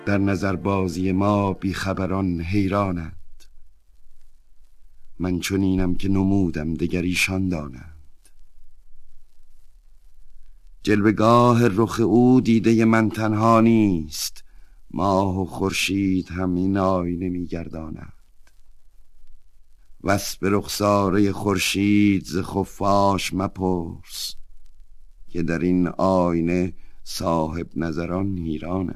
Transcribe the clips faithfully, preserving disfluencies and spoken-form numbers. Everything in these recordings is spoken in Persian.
در نظر بازی ما بیخبران حیرانند. من چنینم که نمودم دگر ایشان دانند. جلوه‌گاه رخ او دیده من تنها نیست، ماه و خورشید هم این آینه می‌گردانند. وصف رخساره خورشید ز خفاش مپرس، که در این آینه صاحب نظران حیرانند.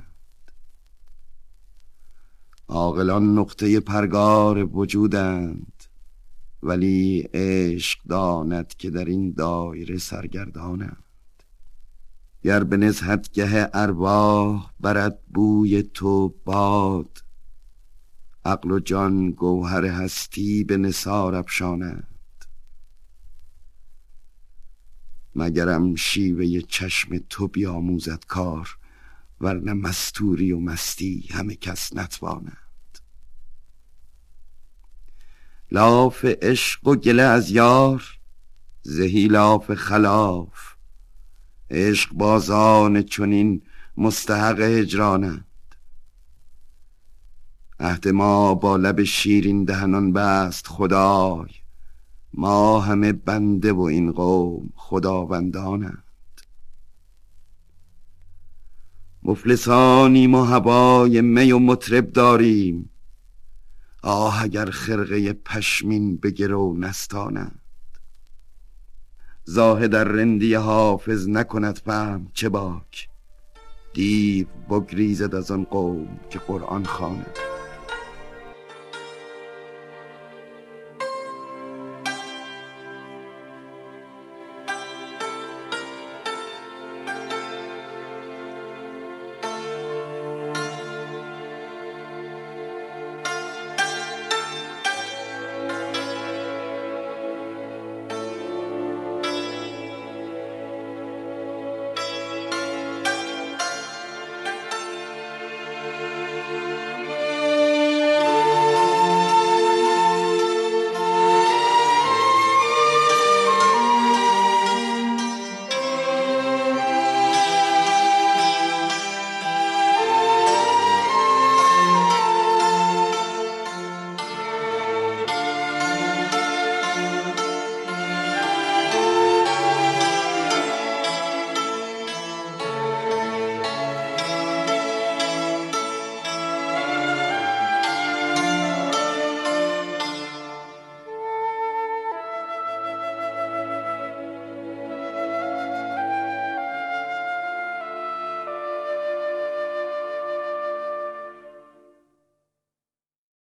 عاقلان نقطه پرگار وجودند، ولی عشق داند که در این دایره سرگردانند. گر به نزهتگه ارواح برد بوی تو باد، عقل و جان گوهر هستی به نثار افشانند. مگرم شیوه چشم تو بیاموزد کار، ورنه مستوری و مستی همه کس نتوانند. لاف عشق و گله از یار، زهی لاف خلاف. عشق بازان چنین مستحق هجرانند. عهد ما با لب شیرین دهنان بست خدای، ما همه بنده و این قوم خداوندانند. مفلسانیم و هوای می و مطرب داریم، آه اگر خرقه پشمین به گرو نستانند. زاهد در رندی حافظ نکند فهم چه باک، دیو بگریزد از آن قوم که قرآن خوانند.